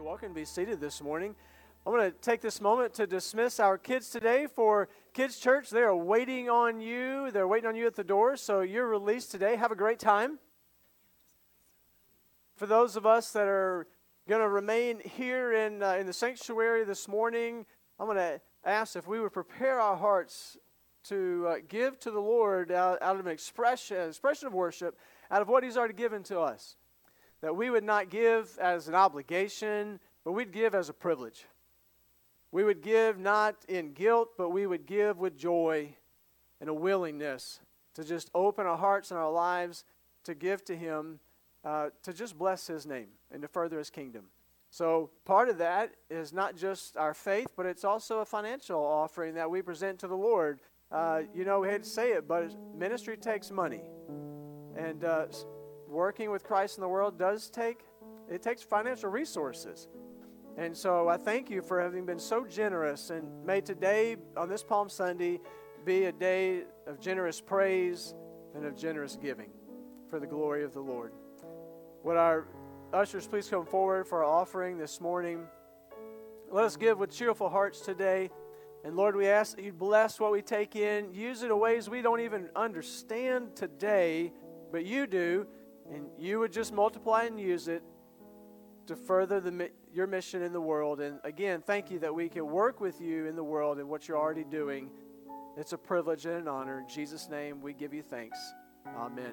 welcome to be seated this morning. I'm going to take this moment to dismiss our kids today for Kids Church. They are waiting on you. They're waiting on you at the door, so you're released today. Have a great time. For those of us that are going to remain here in the sanctuary this morning, I'm going to ask if we would prepare our hearts to give to the Lord out of an expression of worship, out of what He's already given to us. That we would not give as an obligation, but we'd give as a privilege. We would give not in guilt, but we would give with joy and a willingness to just open our hearts and our lives to give to Him, to just bless His name and to further His kingdom. So part of that is not just our faith, but it's also a financial offering that we present to the Lord. We hate to say it, but ministry takes money. And working with Christ in the world takes financial resources. And so I thank you for having been so generous, and may today, on this Palm Sunday, be a day of generous praise and of generous giving for the glory of the Lord. Would our ushers please come forward for our offering this morning? Let us give with cheerful hearts today. And Lord, we ask that you bless what we take in. Use it in ways we don't even understand today, but you do. And you would just multiply and use it to further your mission in the world. And again, thank you that we can work with you in the world and what you're already doing. It's a privilege and an honor. In Jesus' name, we give you thanks. Amen.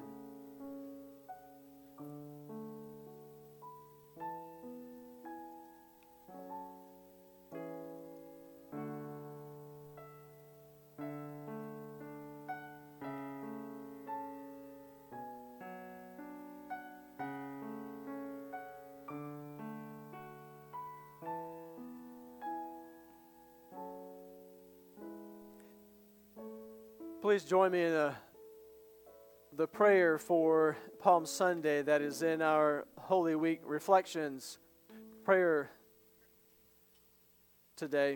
Please join me in the prayer for Palm Sunday that is in our Holy Week Reflections prayer today.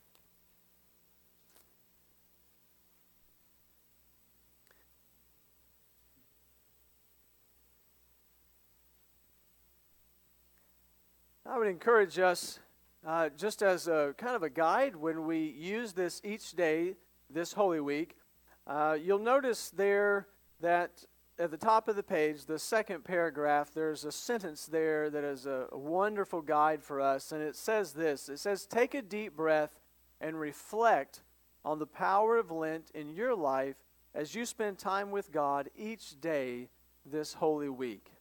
I would encourage us, just as a kind of a guide when we use this each day, this Holy Week, you'll notice there that at the top of the page, the second paragraph, there's a sentence there that is a wonderful guide for us, and it says this. It says, take a deep breath and reflect on the power of Lent in your life as you spend time with God each day this Holy Week.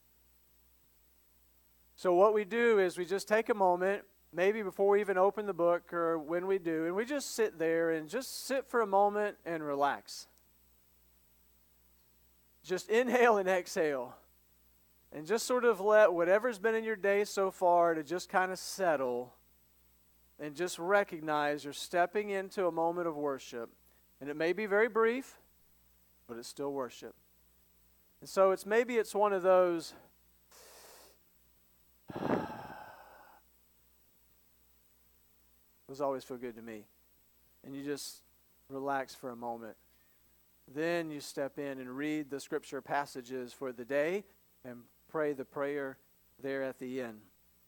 So what we do is we just take a moment, maybe before we even open the book or when we do, and we just sit there and just sit for a moment and relax. Just inhale and exhale. And just sort of let whatever's been in your day so far to just kind of settle. And just recognize you're stepping into a moment of worship. And it may be very brief, but it's still worship. And so maybe it's one of those, those always feel good to me. And you just relax for a moment. Then you step in and read the scripture passages for the day and pray the prayer there at the end.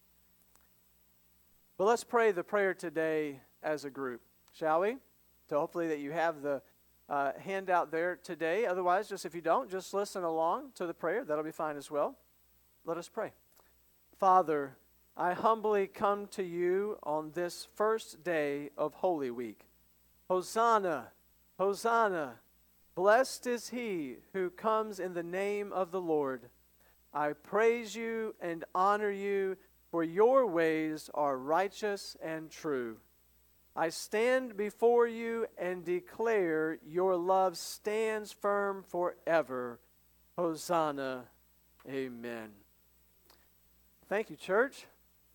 But let's pray the prayer today as a group, shall we? So hopefully that you have the handout there today. Otherwise, just if you don't, just listen along to the prayer. That'll be fine as well. Let us pray. Father, I humbly come to you on this first day of Holy Week. Hosanna, Hosanna. Blessed is he who comes in the name of the Lord. I praise you and honor you, for your ways are righteous and true. I stand before you and declare your love stands firm forever. Hosanna. Amen. Thank you, church.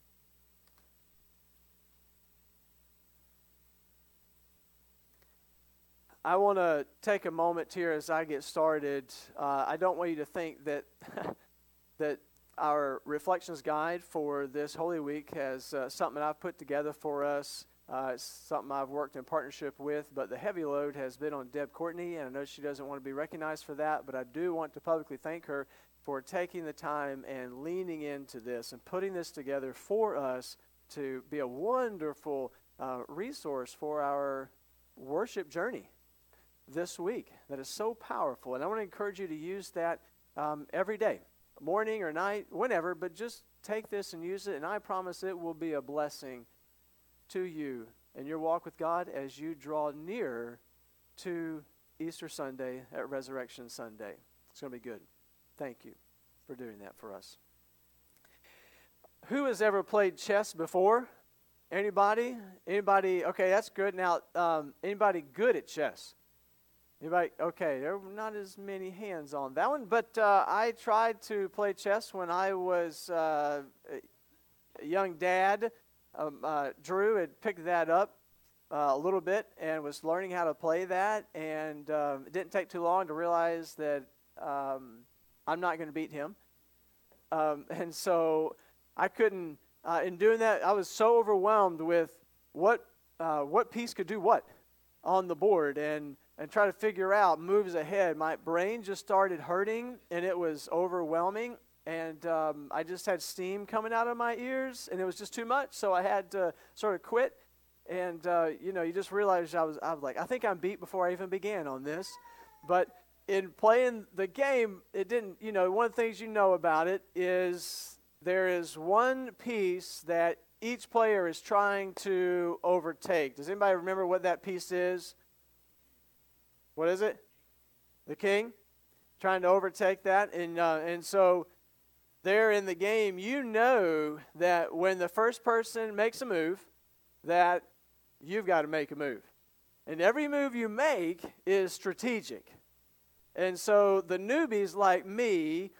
I want to take a moment here as I get started. I don't want you to think that that our reflections guide for this Holy Week has something I've put together for us. It's something I've worked in partnership with, but the heavy load has been on Deb Courtney, and I know she doesn't want to be recognized for that, but I do want to publicly thank her for taking the time and leaning into this and putting this together for us to be a wonderful resource for our worship journey this week that is so powerful. And I want to encourage you to use that every day, morning or night, whenever, but just take this and use it, and I promise it will be a blessing to you in your walk with God as you draw near to Easter Sunday at Resurrection Sunday. It's going to be good. Thank you for doing that for us. Who has ever played chess before? Anybody? Anybody? Okay, that's good. Now, anybody good at chess? Anybody? Okay, there were not as many hands on that one, but I tried to play chess when I was a young dad. Drew had picked that up a little bit and was learning how to play that, and it didn't take too long to realize that I'm not going to beat him. And so I couldn't, in doing that, I was so overwhelmed with what piece could do what on the board, and try to figure out moves ahead. My brain just started hurting, and it was overwhelming, and I just had steam coming out of my ears, and it was just too much, so I had to sort of quit. And, you just realize I was like, I think I'm beat before I even began on this. But in playing the game, it didn't, one of the things you know about it is there is one piece that each player is trying to overtake. Does anybody remember what that piece is? What is it? The king? Trying to overtake that. And so there in the game, you know that when the first person makes a move, that you've got to make a move. And every move you make is strategic. And so the newbies like me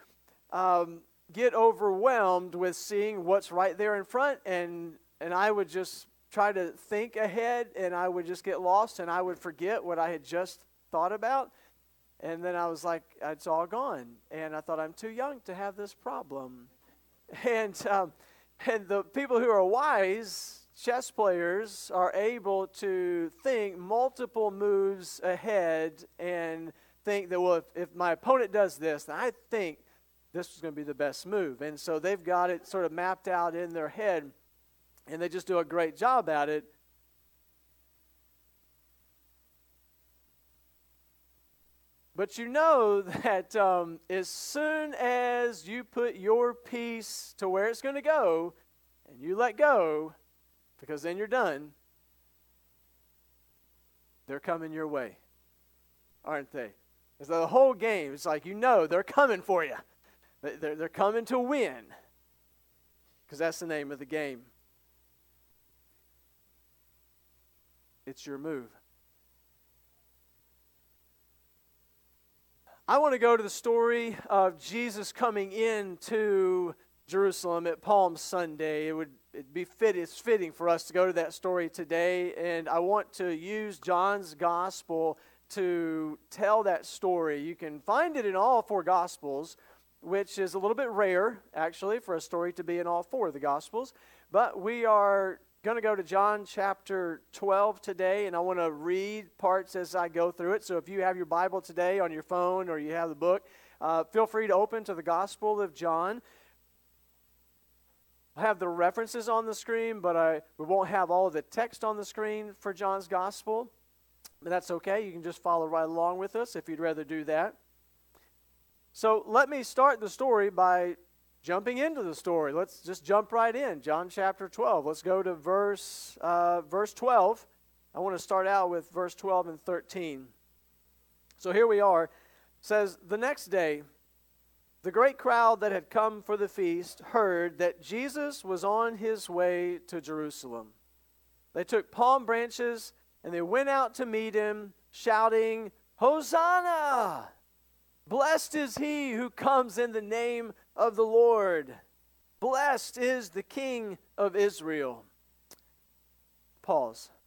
get overwhelmed with seeing what's right there in front, and I would just try to think ahead, and I would just get lost, and I would forget what I had just thought about, and then I was like, it's all gone, and I thought, I'm too young to have this problem. And the people who are wise chess players are able to think multiple moves ahead and think that, well, if my opponent does this, then I think this is going to be the best move. And so they've got it sort of mapped out in their head, and they just do a great job at it. But you know that as soon as you put your piece to where it's going to go, and you let go, because then you're done, they're coming your way, aren't they? It's the whole game. It's like, they're coming for you. They're coming to win, because that's the name of the game. It's your move. I want to go to the story of Jesus coming into Jerusalem at Palm Sunday. It's fitting for us to go to that story today, and I want to use John's Gospel to tell that story. You can find it in all four Gospels, which is a little bit rare, actually, for a story to be in all four of the Gospels. But we are going to go to John chapter 12 today, and I want to read parts as I go through it. So if you have your Bible today on your phone or you have the book, feel free to open to the Gospel of John. I have the references on the screen, but we won't have all of the text on the screen for John's Gospel. But that's okay. You can just follow right along with us if you'd rather do that. So let me start the story by jumping into the story. Let's just jump right in. John chapter 12. Let's go to verse 12. I want to start out with verse 12 and 13. So here we are. It says, the next day, the great crowd that had come for the feast heard that Jesus was on his way to Jerusalem. They took palm branches and they went out to meet him, shouting, Hosanna! Blessed is he who comes in the name of the Lord. Blessed is the King of Israel. Pause.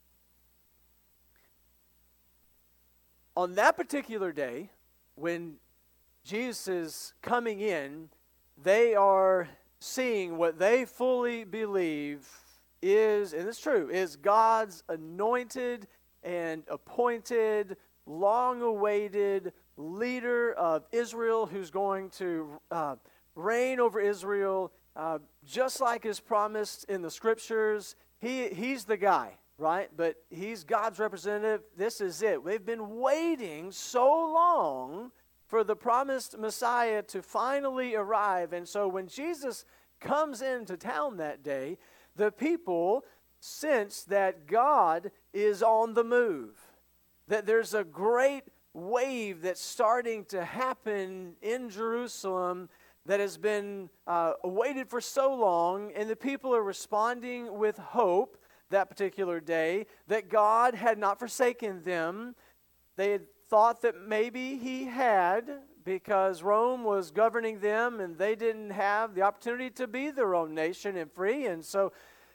On that particular day, when Jesus is coming in, they are seeing what they fully believe is, and it's true, is God's anointed and appointed, long-awaited leader of Israel who's going to reign over Israel just like is promised in the Scriptures, he's the guy, right? But he's God's representative. This is it. We've been waiting so long for the promised Messiah to finally arrive. And so when Jesus comes into town that day, the people sense that God is on the move, that there's a great wave that's starting to happen in Jerusalem that has been awaited for so long, and the people are responding with hope that particular day that God had not forsaken them. They had thought that maybe he had, because Rome was governing them and they didn't have the opportunity to be their own nation and free. And so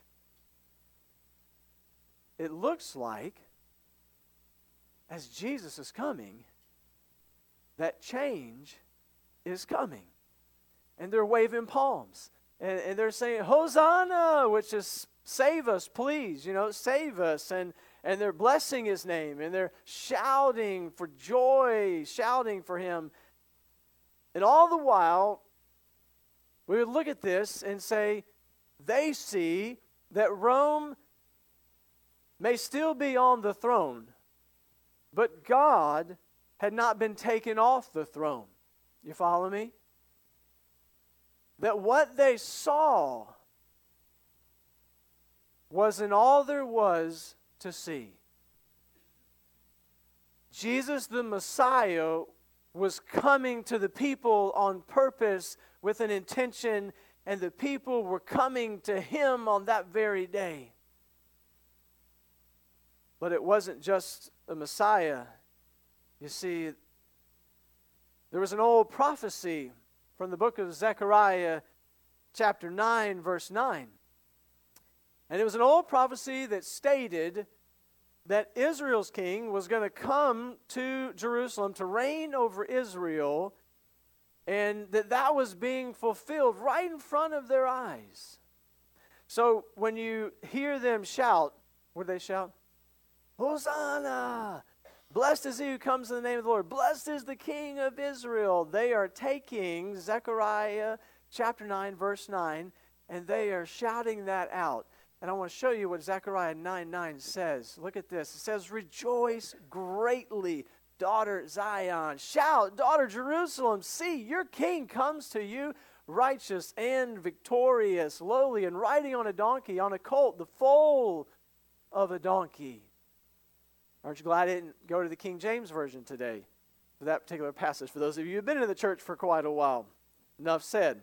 it looks like as Jesus is coming, that change is coming. And they're waving palms. And they're saying, Hosanna, which is save us, please, save us. And they're blessing his name. And they're shouting for joy, shouting for him. And all the while, we would look at this and say, they see that Rome may still be on the throne, but God had not been taken off the throne. You follow me? That what they saw wasn't all there was to see. Jesus the Messiah was coming to the people on purpose with an intention, and the people were coming to him on that very day. But it wasn't just the Messiah. You see, there was an old prophecy from the book of Zechariah, chapter 9, verse 9. And it was an old prophecy that stated that Israel's king was going to come to Jerusalem to reign over Israel, and that was being fulfilled right in front of their eyes. So when you hear them shout, what do they shout? Hosanna! Blessed is he who comes in the name of the Lord. Blessed is the King of Israel. They are taking Zechariah chapter 9, verse 9, and they are shouting that out. And I want to show you what Zechariah 9:9 says. Look at this. It says, rejoice greatly, daughter Zion. Shout, daughter Jerusalem. See, your king comes to you, righteous and victorious, lowly and riding on a donkey, on a colt, the foal of a donkey. Aren't you glad I didn't go to the King James Version today for that particular passage? For those of you who have been in the church for quite a while. Enough said.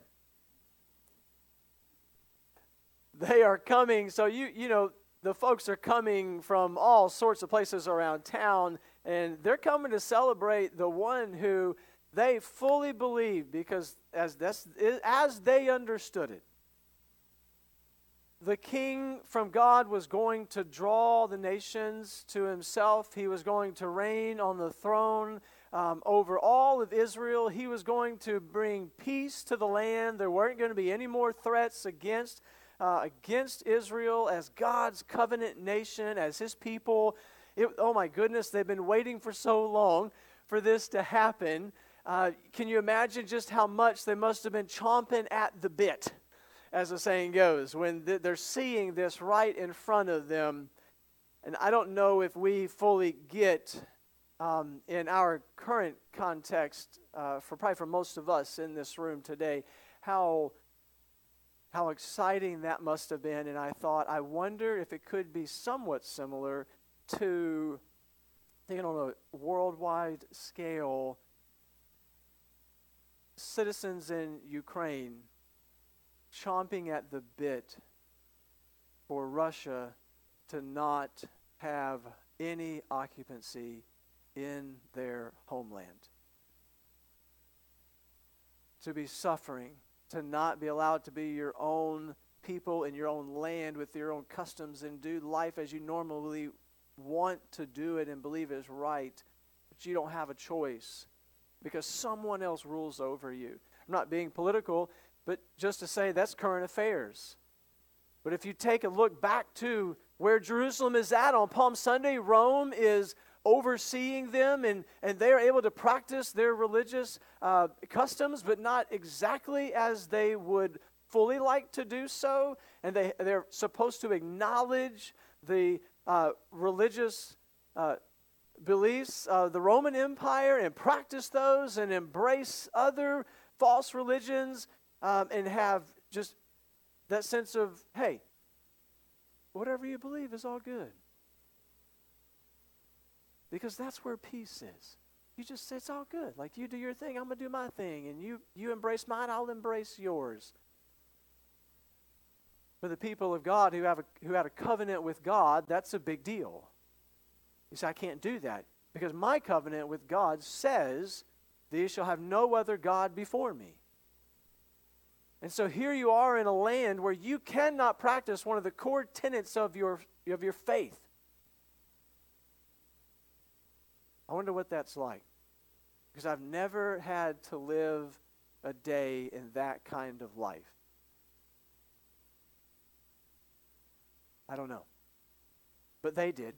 They are coming, so the folks are coming from all sorts of places around town, and they're coming to celebrate the one who they fully believe, because as they understood it, the king from God was going to draw the nations to himself. He was going to reign on the throne over all of Israel. He was going to bring peace to the land. There weren't going to be any more threats against Israel as God's covenant nation, as his people. Oh my goodness, they've been waiting for so long for this to happen. Can you imagine just how much they must have been chomping at the bit, as the saying goes, when they're seeing this right in front of them? And I don't know if we fully get, in our current context, for most of us in this room today, how exciting that must have been. And I thought, I wonder if it could be somewhat similar to, thinking on a worldwide scale, citizens in Ukraine chomping at the bit for Russia to not have any occupancy in their homeland. To be suffering, to not be allowed to be your own people in your own land with your own customs and do life as you normally want to do it and believe is right, but you don't have a choice because someone else rules over you. I'm not being political, but just to say that's current affairs. But if you take a look back to where Jerusalem is at on Palm Sunday, Rome is overseeing them, and they are able to practice their religious customs, but not exactly as they would fully like to do so, and they're supposed to acknowledge the religious beliefs of the Roman Empire and practice those and embrace other false religions and have just that sense of, hey, whatever you believe is all good. Because that's where peace is. You just say it's all good. Like, you do your thing, I'm going to do my thing. And you embrace mine, I'll embrace yours. For the people of God who had a covenant with God, that's a big deal. You say, I can't do that. Because my covenant with God says, thee shall have no other God before me. And so here you are in a land where you cannot practice one of the core tenets of your faith. I wonder what that's like. Because I've never had to live a day in that kind of life. I don't know. But they did.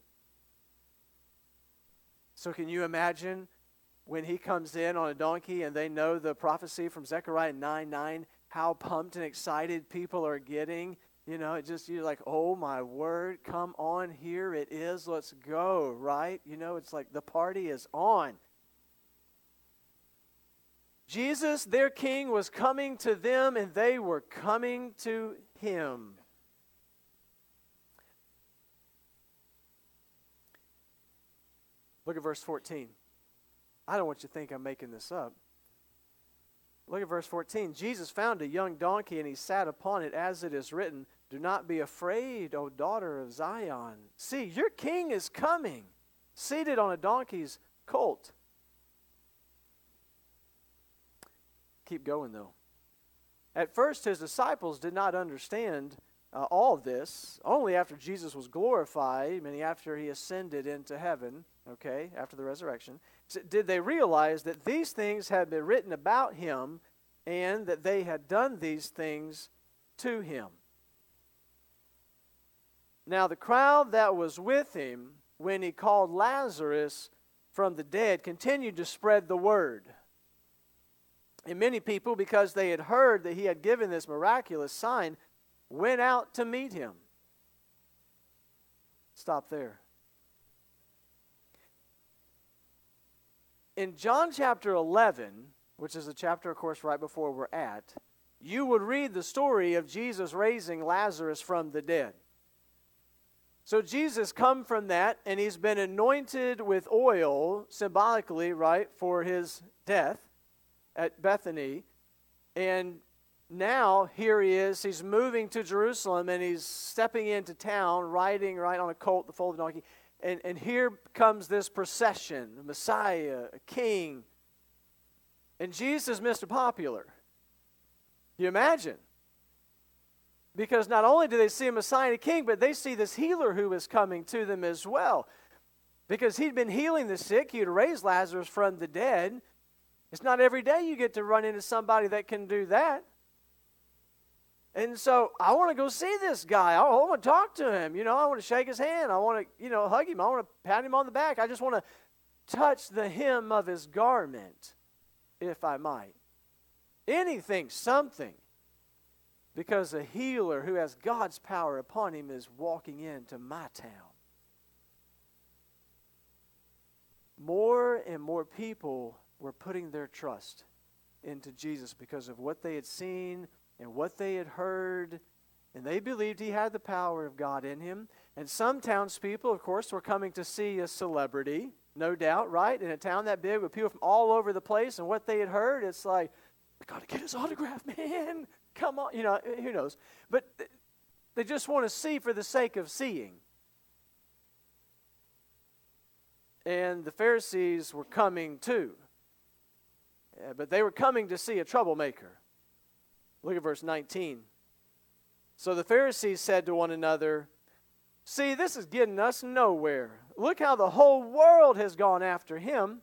So can you imagine when he comes in on a donkey and they know the prophecy from Zechariah 9:9, how pumped and excited people are getting? You know, you're like, oh my word, come on, here it is, let's go, right? You know, it's like the party is on. Jesus, their king, was coming to them and they were coming to him. Look at verse 14. I don't want you to think I'm making this up. Look at verse 14. Jesus found a young donkey and he sat upon it, as it is written, do not be afraid, O daughter of Zion. See, your king is coming, seated on a donkey's colt. Keep going, though. At first, his disciples did not understand all of this. Only after Jesus was glorified, meaning after he ascended into heaven, okay, after the resurrection, did they realize that these things had been written about him and that they had done these things to him. Now the crowd that was with him when he called Lazarus from the dead continued to spread the word. And many people, because they had heard that he had given this miraculous sign, went out to meet him. Stop there. In John chapter 11, which is the chapter, of course, right before we're at, you would read the story of Jesus raising Lazarus from the dead. So Jesus come from that, and he's been anointed with oil, symbolically, right, for his death at Bethany. And now, here he is, he's moving to Jerusalem, and he's stepping into town, riding right on a colt, the foal donkey. And here comes this procession, a Messiah, a king. And Jesus is Mr. Popular. You imagine? Because not only do they see a Messiah and a king, but they see this healer who is coming to them as well. Because he'd been healing the sick. He'd raised Lazarus from the dead. It's not every day you get to run into somebody that can do that. And so I want to go see this guy. I want to talk to him. You know, I want to shake his hand. I want to, hug him. I want to pat him on the back. I just want to touch the hem of his garment, if I might. Anything, something. Because a healer who has God's power upon him is walking into my town. More and more people were putting their trust into Jesus because of what they had seen and what they had heard, and they believed he had the power of God in him. And some townspeople, of course, were coming to see a celebrity, no doubt, right? In a town that big with people from all over the place, and what they had heard, it's like, we got to get his autograph, man. Come on, who knows? But they just want to see for the sake of seeing. And the Pharisees were coming too. But they were coming to see a troublemaker. Look at verse 19. So the Pharisees said to one another, see, this is getting us nowhere. Look how the whole world has gone after him.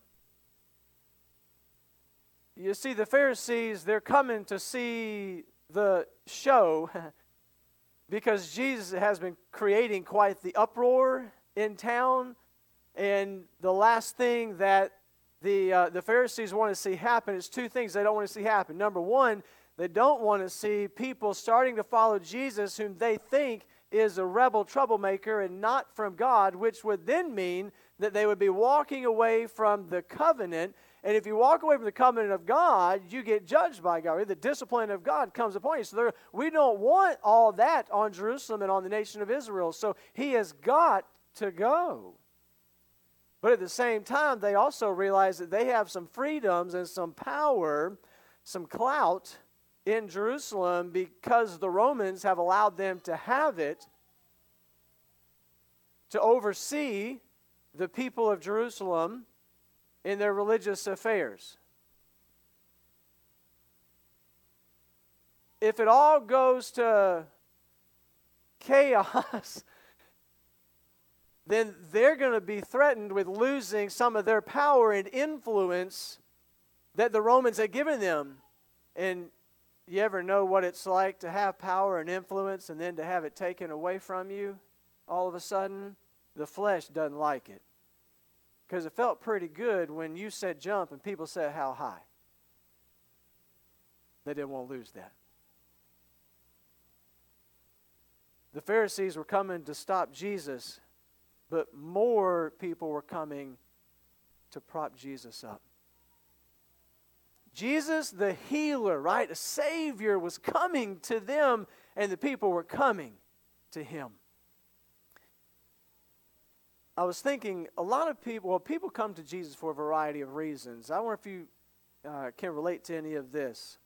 You see, the Pharisees, they're coming to see the show because Jesus has been creating quite the uproar in town. And the last thing that the Pharisees want to see happen is two things they don't want to see happen. Number one, They don't want to see people starting to follow Jesus whom they think is a rebel troublemaker and not from God, which would then mean that they would be walking away from the covenant. And if you walk away from the covenant of God, you get judged by God. The discipline of God comes upon you. So we don't want all that on Jerusalem and on the nation of Israel. So he has got to go. But at the same time, they also realize that they have some freedoms and some power, some clout in Jerusalem because the Romans have allowed them to have it, to oversee the people of Jerusalem in their religious affairs. If it all goes to chaos, then they're going to be threatened with losing some of their power and influence that the Romans had given them. And you ever know what it's like to have power and influence and then to have it taken away from you all of a sudden? The flesh doesn't like it. Because it felt pretty good when you said jump and people said how high. They didn't want to lose that. The Pharisees were coming to stop Jesus, but more people were coming to prop Jesus up. Jesus, the healer, right? A Savior was coming to them, and the people were coming to him. I was thinking, a lot of people come to Jesus for a variety of reasons. I wonder if you can relate to any of this.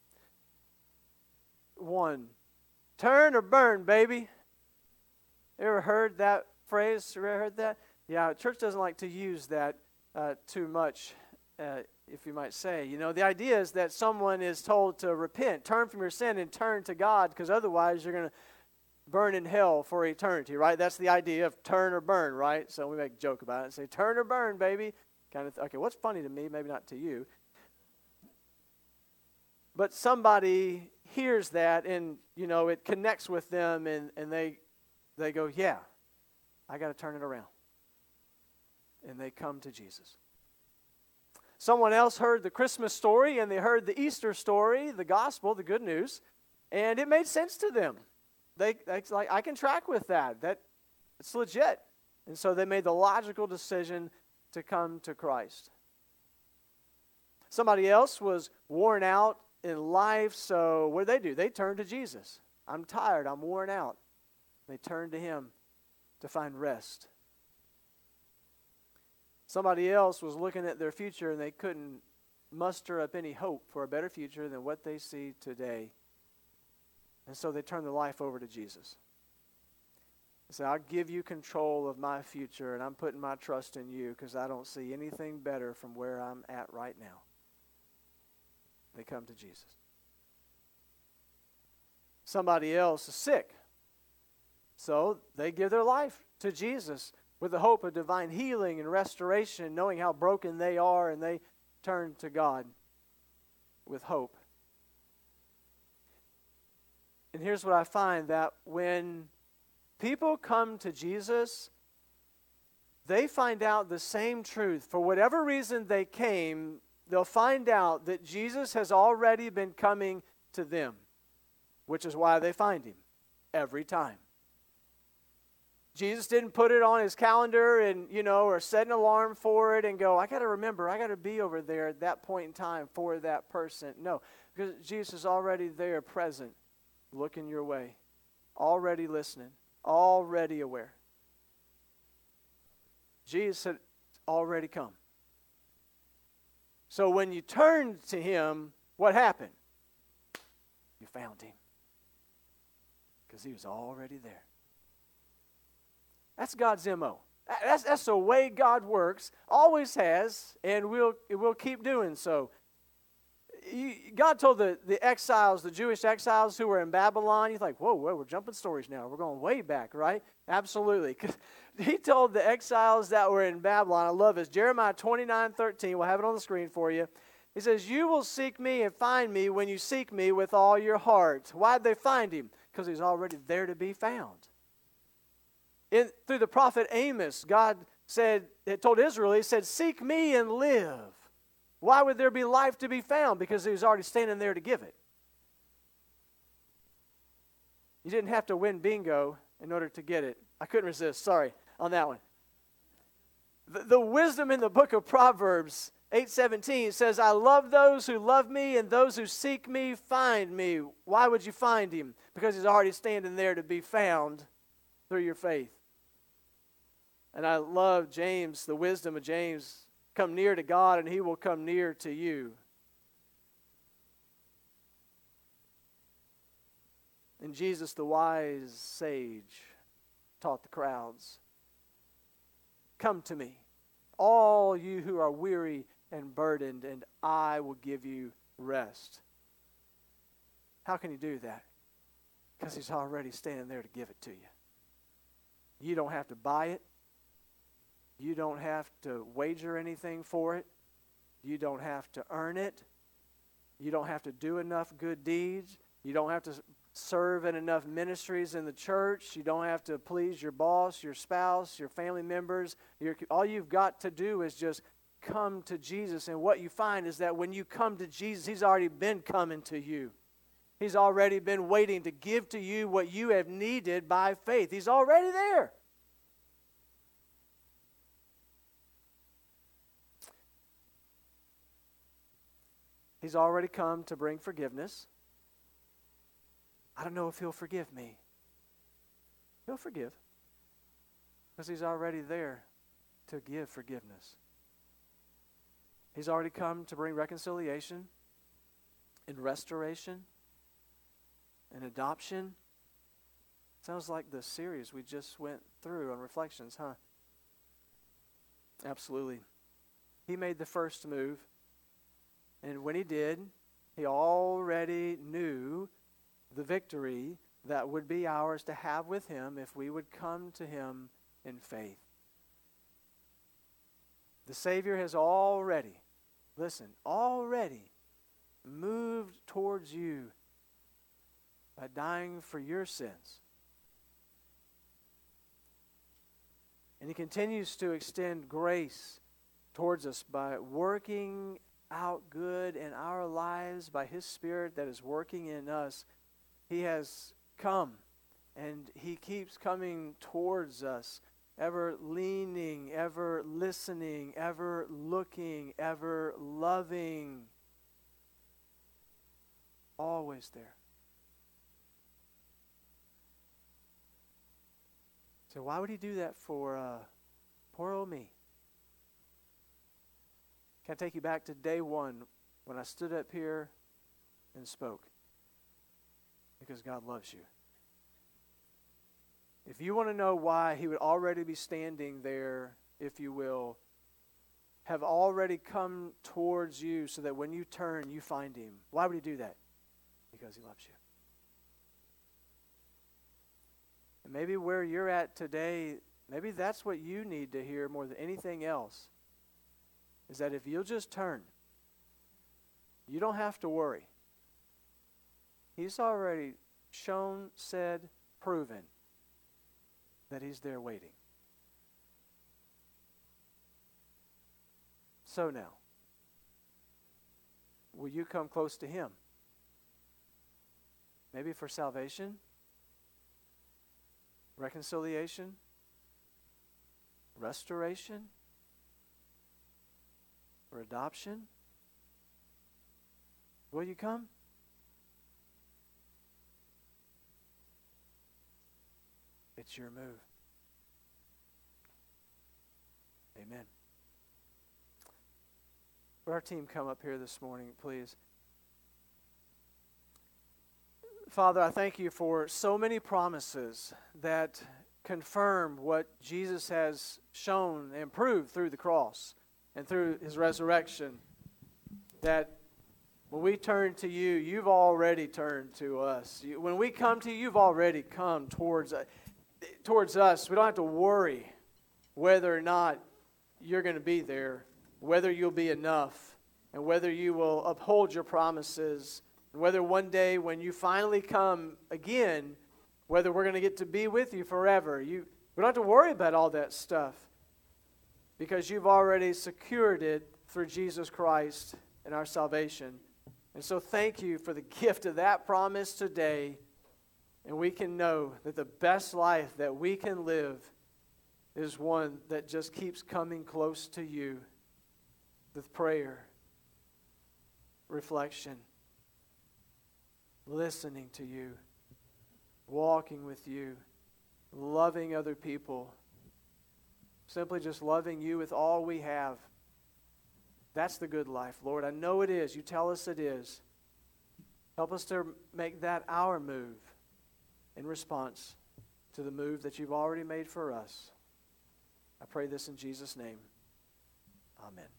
One, turn or burn, baby. Ever heard that phrase? Ever heard that? Yeah, church doesn't like to use that too much, if you might say. You know, the idea is that someone is told to repent, turn from your sin and turn to God, because otherwise you're going to burn in hell for eternity, right? That's the idea of turn or burn, right? So we make a joke about it and say, turn or burn, baby. Okay, what's funny to me, maybe not to you. But somebody hears that and, you know, it connects with them and they go, yeah, I got to turn it around. And they come to Jesus. Someone else heard the Christmas story and they heard the Easter story, the gospel, the good news, and it made sense to them. They like, I can track with that. It's legit. And so they made the logical decision to come to Christ. Somebody else was worn out in life, so what do? They turned to Jesus. I'm tired. I'm worn out. They turned to him to find rest. Somebody else was looking at their future and they couldn't muster up any hope for a better future than what they see today. And so they turn their life over to Jesus. They say, I'll give you control of my future, and I'm putting my trust in you because I don't see anything better from where I'm at right now. They come to Jesus. Somebody else is sick. So they give their life to Jesus with the hope of divine healing and restoration, knowing how broken they are, and they turn to God with hope. And here's what I find, that when people come to Jesus, they find out the same truth. For whatever reason they came, they'll find out that Jesus has already been coming to them, which is why they find him every time. Jesus didn't put it on his calendar and, or set an alarm for it and go, I got to remember, I got to be over there at that point in time for that person. No, because Jesus is already there, present, looking your way, already listening, already aware. Jesus had already come. So when you turned to him, what happened? You found him. Because he was already there. That's God's MO. That's the way God works, always has, and will keep doing so. God told the exiles, the Jewish exiles who were in Babylon, he's like, whoa, we're jumping stories now. We're going way back, right? Absolutely. He told the exiles that were in Babylon, I love this, Jeremiah 29:13, we'll have it on the screen for you. He says, you will seek me and find me when you seek me with all your heart. Why'd they find him? Because he's already there to be found. Through the prophet Amos, God told Israel, he said, seek me and live. Why would there be life to be found? Because he was already standing there to give it. You didn't have to win bingo in order to get it. I couldn't resist. Sorry on that one. The wisdom in the book of Proverbs 8:17 says, I love those who love me, and those who seek me find me. Why would you find him? Because he's already standing there to be found through your faith. And I love James, the wisdom of James. Come near to God, and he will come near to you. And Jesus, the wise sage, taught the crowds, come to me, all you who are weary and burdened, and I will give you rest. How can he do that? Because he's already standing there to give it to you. You don't have to buy it. You don't have to wager anything for it. You don't have to earn it. You don't have to do enough good deeds. You don't have to serve in enough ministries in the church. You don't have to please your boss, your spouse, your family members. All you've got to do is just come to Jesus. And what you find is that when you come to Jesus, he's already been coming to you. He's already been waiting to give to you what you have needed by faith. He's already there. He's already come to bring forgiveness. I don't know if he'll forgive me. He'll forgive. Because he's already there to give forgiveness. He's already come to bring reconciliation and restoration and adoption. Sounds like the series we just went through on Reflections, huh? Absolutely. He made the first move. And when he did, he already knew the victory that would be ours to have with him if we would come to him in faith. The Savior has already moved towards you by dying for your sins. And he continues to extend grace towards us by working out good in our lives by his Spirit that is working in us. He has come, and he keeps coming towards us, ever leaning, ever listening, ever looking, ever loving. Always there. So why would he do that for poor old me? Can I take you back to day one when I stood up here and spoke? Because God loves you. If you want to know why he would already be standing there, if you will, have already come towards you so that when you turn, you find him. Why would he do that? Because he loves you. And maybe where you're at today, maybe that's what you need to hear more than anything else. Is that if you'll just turn, you don't have to worry. He's already shown, said, proven that he's there waiting. So now, will you come close to him? Maybe for salvation, reconciliation, restoration, or adoption? Will you come? It's your move. Amen. Would our team come up here this morning, please? Father, I thank you for so many promises that confirm what Jesus has shown and proved through the cross and through his resurrection, that when we turn to you, you've already turned to us. When we come to you, you've already come towards us. We don't have to worry whether or not you're going to be there, whether you'll be enough, and whether you will uphold your promises, and whether one day when you finally come again, whether we're going to get to be with you forever. We don't have to worry about all that stuff, because you've already secured it through Jesus Christ and our salvation. And so thank you for the gift of that promise today. And we can know that the best life that we can live is one that just keeps coming close to you with prayer, reflection, listening to you, walking with you, loving other people, simply just loving you with all we have. That's the good life, Lord. I know it is. You tell us it is. Help us to make that our move in response to the move that you've already made for us. I pray this in Jesus' name. Amen.